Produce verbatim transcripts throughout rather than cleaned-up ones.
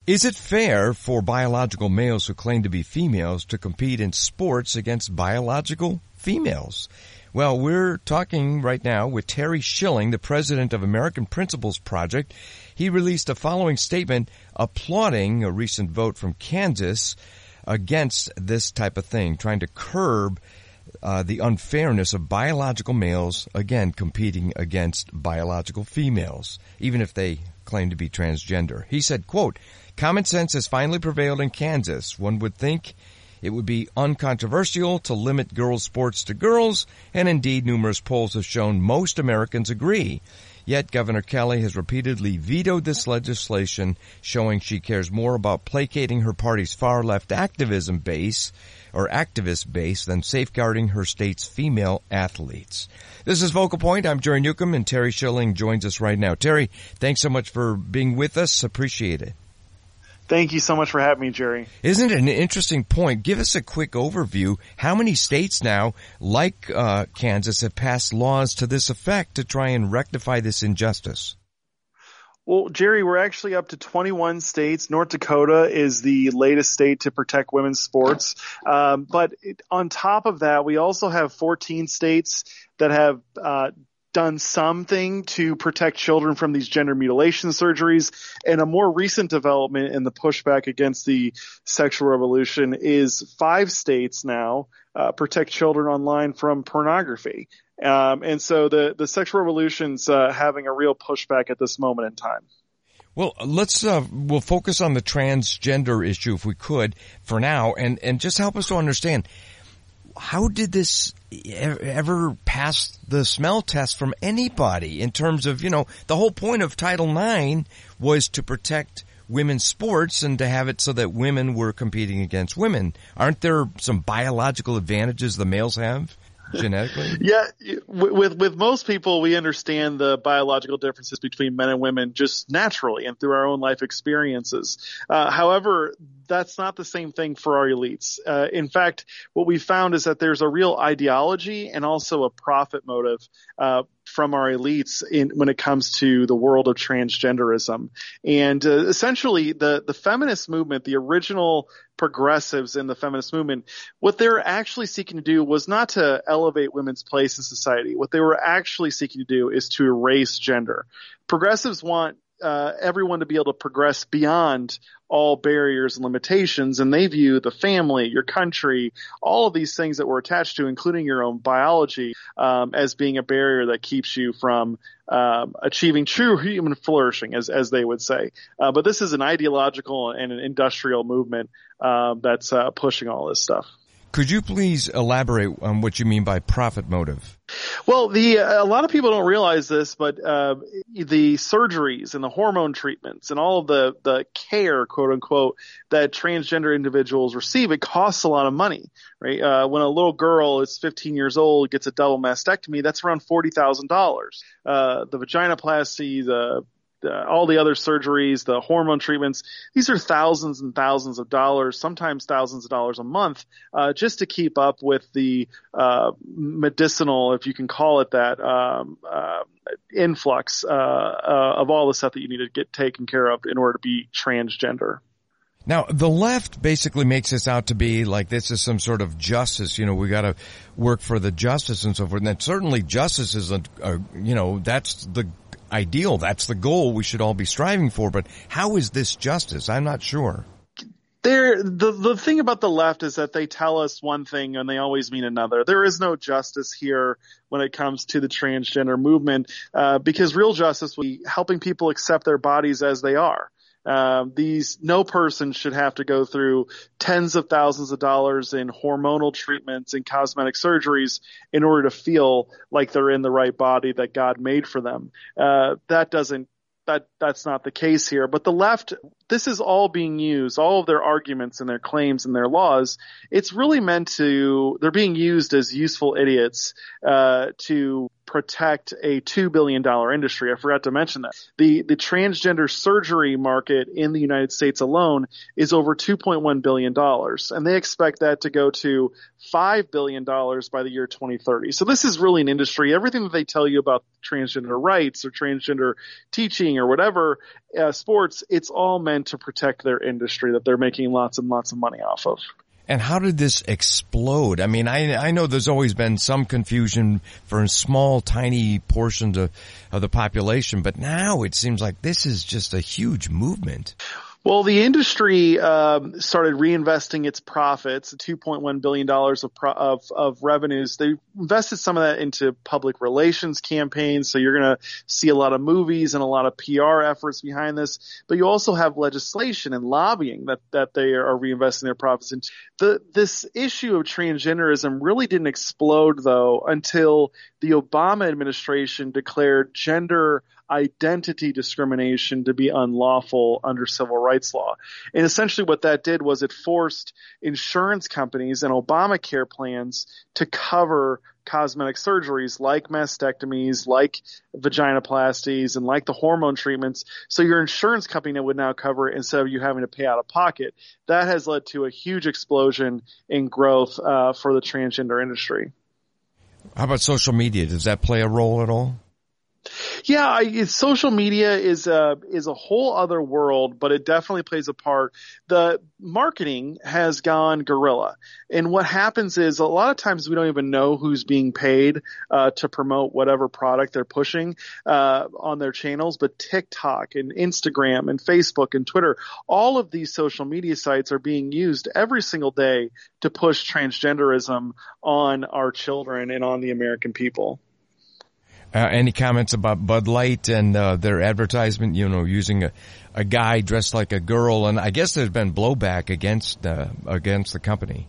Is it fair for biological males who claim to be females to compete in sports against biological females? Well, we're talking right now with Terry Schilling, the president of American Principles Project. He released a following statement applauding a recent vote from Kansas against this type of thing, trying to curb uh, the unfairness of biological males, again, competing against biological females, even if they claim to be transgender. He said, quote, "Common sense has finally prevailed in Kansas. One would think it would be uncontroversial to limit girls' sports to girls, and indeed numerous polls have shown most Americans agree. Yet Governor Kelly has repeatedly vetoed this legislation, showing she cares more about placating her party's far-left activism base or activist base than safeguarding her state's female athletes." This is Focal Point. I'm Jerry Newcomb, and Terry Schilling joins us right now. Terry, thanks so much for being with us. Appreciate it. Thank you so much for having me, Jerry. Isn't it an interesting point? Give us a quick overview. How many states now, like uh, Kansas, have passed laws to this effect to try and rectify this injustice? Well, Jerry, we're actually up to twenty-one states. North Dakota is the latest state to protect women's sports. Um, but it, on top of that, we also have fourteen states that have uh done something to protect children from these gender mutilation surgeries. And a more recent development in the pushback against the sexual revolution is five states now uh, protect children online from pornography. Um, and so the, the sexual revolution's uh, having a real pushback at this moment in time. Well, let's, uh, we'll focus on the transgender issue if we could for now, and, and just help us to understand, how did this ever pass the smell test from anybody in terms of, you know, the whole point of Title nine was to protect women's sports and to have it so that women were competing against women. Aren't there some biological advantages the males have genetically? Yeah, with with most people, we understand the biological differences between men and women just naturally and through our own life experiences. Uh, however, that's not the same thing for our elites. Uh, in fact, what we found is that there's a real ideology and also a profit motive uh, from our elites in when it comes to the world of transgenderism. And uh, essentially, the the feminist movement, the original progressives in the feminist movement, what they were actually seeking to do was not to elevate women's place in society. What they were actually seeking to do is to erase gender. Progressives want uh, everyone to be able to progress beyond all barriers and limitations, and they view the family, your country, all of these things that we're attached to, including your own biology, um, as being a barrier that keeps you from um, achieving true human flourishing, as as they would say. Uh, but this is an ideological and an industrial movement uh, that's uh, pushing all this stuff. Could you please elaborate on what you mean by profit motive? Well, the uh, a lot of people don't realize this, but uh, the surgeries and the hormone treatments and all of the the care, quote unquote, that transgender individuals receive, it costs a lot of money, right? Uh, when a little girl is fifteen years old, gets a double mastectomy, that's around forty thousand dollars. Uh, the vaginoplasty, the Uh, all the other surgeries, the hormone treatments, these are thousands and thousands of dollars, sometimes thousands of dollars a month, uh, just to keep up with the uh, medicinal, if you can call it that, um, uh, influx uh, uh, of all the stuff that you need to get taken care of in order to be transgender. Now, the left basically makes this out to be like this is some sort of justice. You know, we got to work for the justice and so forth. And certainly justice isn't, uh, you know, that's the ideal. That's the goal we should all be striving for. But how is this justice? I'm not sure. There, the the thing about the left is that they tell us one thing and they always mean another. There is no justice here when it comes to the transgender movement, uh, because real justice will be helping people accept their bodies as they are. Um, these, no person should have to go through tens of thousands of dollars in hormonal treatments and cosmetic surgeries in order to feel like they're in the right body that God made for them. Uh, that doesn't, that, that's not the case here. But the left, this is all being used, all of their arguments and their claims and their laws. It's really meant to, they're being used as useful idiots, uh, to protect a two billion dollars industry. I forgot to mention that. The, the transgender surgery market in the United States alone is over two point one billion dollars, and they expect that to go to five billion dollars by the year twenty thirty. So this is really an industry. Everything that they tell you about transgender rights or transgender teaching or whatever, uh, sports, it's all meant to protect their industry that they're making lots and lots of money off of. And how did this explode? I mean, I I know there's always been some confusion for small, tiny portions of, of the population, but now it seems like this is just a huge movement. Well, the industry um, started reinvesting its profits, two point one billion dollars of, pro- of of revenues. They invested some of that into public relations campaigns. So you're going to see a lot of movies and a lot of P R efforts behind this. But you also have legislation and lobbying that, that they are reinvesting their profits into. The, this issue of transgenderism really didn't explode, though, until the Obama administration declared gender identity discrimination to be unlawful under civil rights law. And essentially what that did was it forced insurance companies and Obamacare plans to cover cosmetic surgeries like mastectomies, like vaginoplasties, and like the hormone treatments. So your insurance company would now cover it instead of you having to pay out of pocket. That has led to a huge explosion in growth uh, for the transgender industry. How about social media? Does that play a role at all? Yeah, I, social media is a is a whole other world, but it definitely plays a part. The marketing has gone guerrilla, and what happens is a lot of times we don't even know who's being paid uh, to promote whatever product they're pushing uh, on their channels. But TikTok and Instagram and Facebook and Twitter, all of these social media sites are being used every single day to push transgenderism on our children and on the American people. Uh, any comments about Bud Light and uh, their advertisement, you know, using a, a guy dressed like a girl? And I guess there's been blowback against uh, against the company.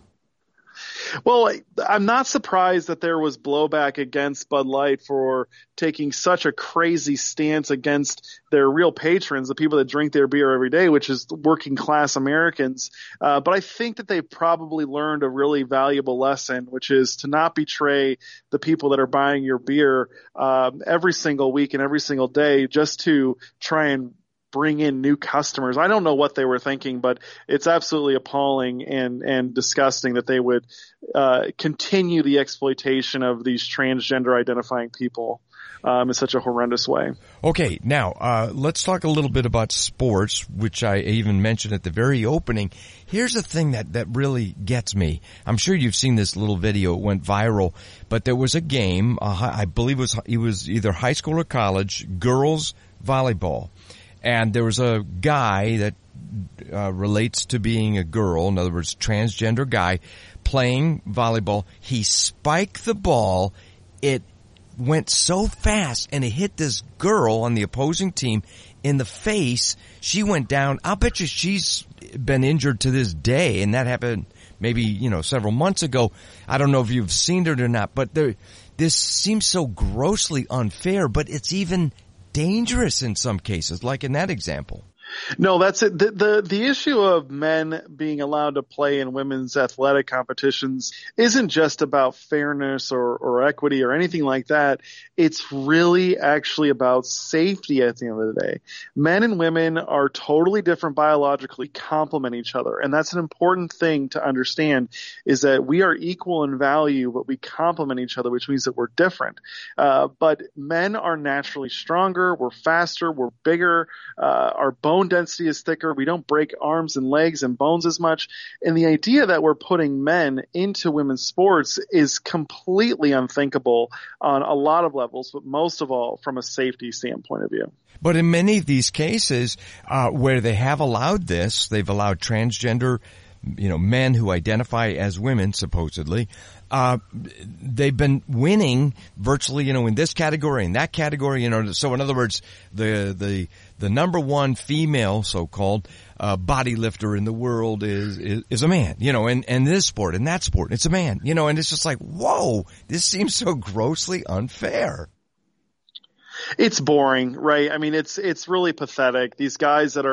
Well, I'm not surprised that there was blowback against Bud Light for taking such a crazy stance against their real patrons, the people that drink their beer every day, which is working class Americans. Uh, but I think that they've probably learned a really valuable lesson, which is to not betray the people that are buying your beer um, every single week and every single day just to try and bring in new customers. I don't know what they were thinking, but it's absolutely appalling and, and disgusting that they would uh, continue the exploitation of these transgender identifying people um, in such a horrendous way. Okay, now uh, let's talk a little bit about sports, which I even mentioned at the very opening. Here's the thing that, that really gets me. I'm sure you've seen this little video. It went viral, but there was a game, uh, I believe it was, it was either high school or college, girls volleyball. And there was a guy that uh, relates to being a girl, in other words, transgender guy, playing volleyball. He spiked the ball. It went so fast, and it hit this girl on the opposing team in the face. She went down. I'll bet you she's been injured to this day, and that happened maybe, you know, several months ago. I don't know if you've seen it or not, but there, this seems so grossly unfair, but it's even dangerous in some cases, like in that example. No, that's it. The, the the issue of men being allowed to play in women's athletic competitions isn't just about fairness or, or equity or anything like that. It's really actually about safety at the end of the day. Men and women are totally different biologically, complement each other. And that's an important thing to understand, is that we are equal in value, but we complement each other, which means that we're different. Uh, but men are naturally stronger, we're faster, we're bigger, uh, our bone density is thicker. We don't break arms and legs and bones as much. And the idea that we're putting men into women's sports is completely unthinkable on a lot of levels, but most of all from a safety standpoint of view. But in many of these cases uh, where they have allowed this, they've allowed transgender, you know, men who identify as women, supposedly, uh, they've been winning virtually, you know, in this category, in that category, you know. So in other words, the, the, the number one female so-called, uh, body lifter in the world is, is, is a man, you know, and, and this sport and that sport, it's a man, you know, and it's just like, whoa, this seems so grossly unfair. It's boring, right? I mean, it's, it's really pathetic. These guys that are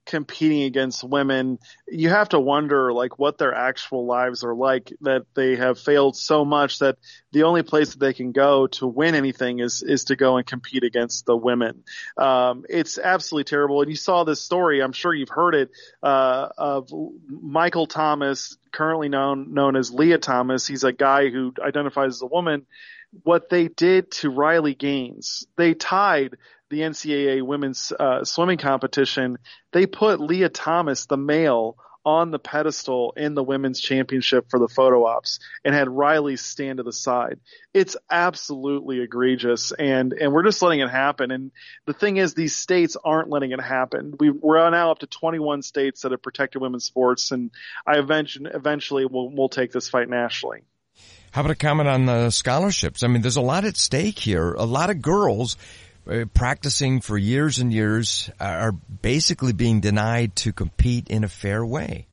competing against women, you have to wonder like what their actual lives are like, that they have failed so much that the only place that they can go to win anything is is to go and compete against the women. Um, it's absolutely terrible. And you saw this story, I'm sure you've heard it, uh, of Michael Thomas, currently known known as Leah Thomas. He's a guy who identifies as a woman. What they did to Riley Gaines, they tied the N C double A women's uh, swimming competition. They put Leah Thomas, the male, on the pedestal in the women's championship for the photo ops and had Riley stand to the side. It's absolutely egregious, and and we're just letting it happen. And the thing is, these states aren't letting it happen. We, we're now up to twenty-one states that have protected women's sports, and I eventually, eventually we'll, we'll take this fight nationally. How about a comment on the scholarships? I mean, there's a lot at stake here. A lot of girls uh, practicing for years and years are basically being denied to compete in a fair way.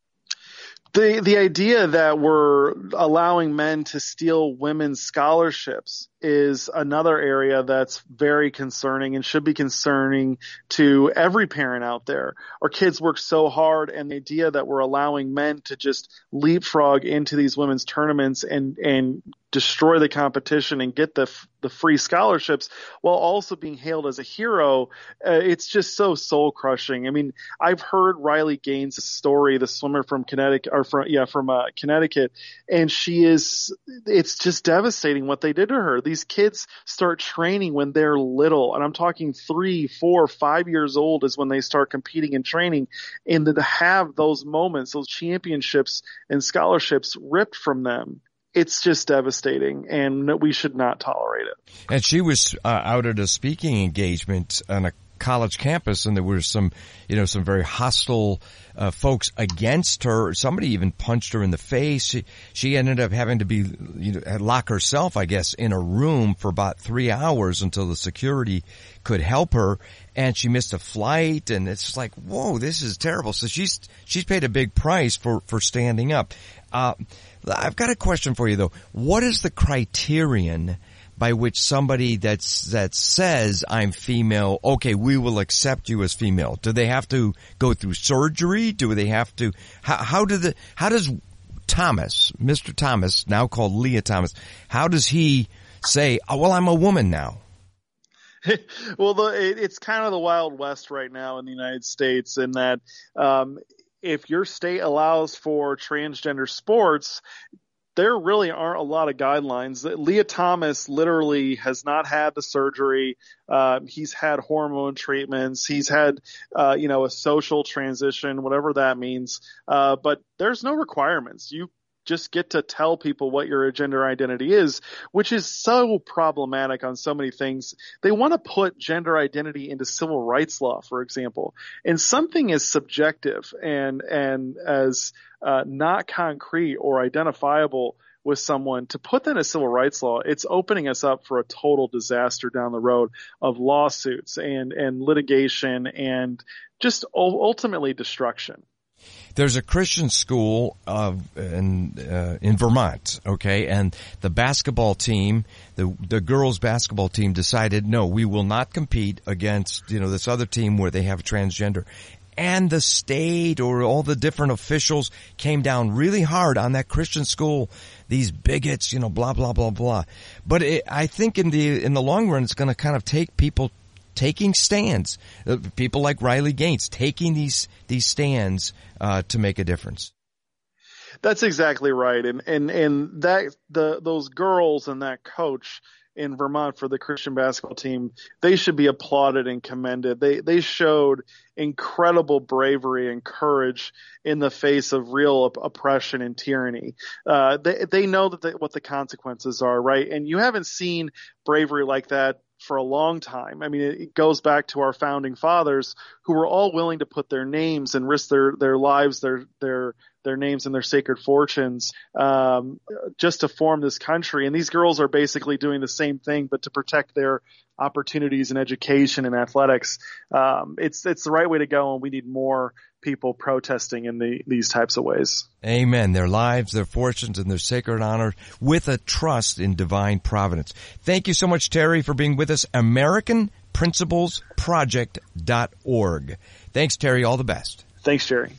The the idea that we're allowing men to steal women's scholarships is another area that's very concerning and should be concerning to every parent out there. Our kids work so hard, and the idea that we're allowing men to just leapfrog into these women's tournaments and and destroy the competition and get the the free scholarships while also being hailed as a hero, uh, it's just so soul crushing. I mean, I've heard Riley Gaines' story, the swimmer from Connecticut, or from yeah from uh, Connecticut, and she is it's just devastating what they did to her. These kids start training when they're little, and I'm talking three, four, five years old is when they start competing and training, and to have those moments, those championships and scholarships ripped from them, it's just devastating, and we should not tolerate it. And she was uh, out at a speaking engagement on a college campus, and there were some, you know, some very hostile uh, folks against her. Somebody even punched her in the face. She, she ended up having to be, you know, lock herself, I guess, in a room for about three hours until the security could help her. And she missed a flight, and it's just like, whoa, this is terrible. So she's she's paid a big price for for standing up. Uh, I've got a question for you though. What is the criterion by which somebody that's that says I'm female, okay, we will accept you as female? Do they have to go through surgery? Do they have to? How, how do the? How does Thomas, Mister Thomas, now called Leah Thomas, how does he say, oh, well, I'm a woman now? Well, the, it, it's kind of the Wild West right now in the United States, in that um, if your state allows for transgender sports, there really aren't a lot of guidelines. Leah Thomas literally has not had the surgery. Uh, he's had hormone treatments. He's had, uh, you know, a social transition, whatever that means. Uh, but there's no requirements. You just get to tell people what your gender identity is, which is so problematic on so many things. They want to put gender identity into civil rights law, for example, and something is subjective and, and as uh, not concrete or identifiable with someone, to put that in a civil rights law, it's opening us up for a total disaster down the road of lawsuits and, and litigation and just ultimately destruction. There's a Christian school uh, in uh, in Vermont, okay, and the basketball team, the the girls' basketball team decided, no, we will not compete against, you know, this other team where they have transgender. And the state or all the different officials came down really hard on that Christian school, these bigots, you know, blah, blah, blah, blah. But it, I think in the in the long run, it's going to kind of take people taking stands, uh, people like Riley Gaines taking these these stands uh, to make a difference. That's exactly right, and and and that the those girls and that coach in Vermont for the Christian basketball team, they should be applauded and commended. They they showed incredible bravery and courage in the face of real op- oppression and tyranny. Uh, they they know that they, what the consequences are, right? And you haven't seen bravery like that for a long time. I mean, it goes back to our founding fathers, who were all willing to put their names and risk their, their lives, their, their, their names and their sacred fortunes, um, just to form this country. And these girls are basically doing the same thing, but to protect their opportunities in education and athletics. Um, it's, it's the right way to go, and we need more people protesting in the, these types of ways. Amen. Their lives, their fortunes, and their sacred honor with a trust in divine providence. Thank you so much, Terry, for being with us. American principles project dot org. Thanks, Terry. All the best. Thanks, Jerry.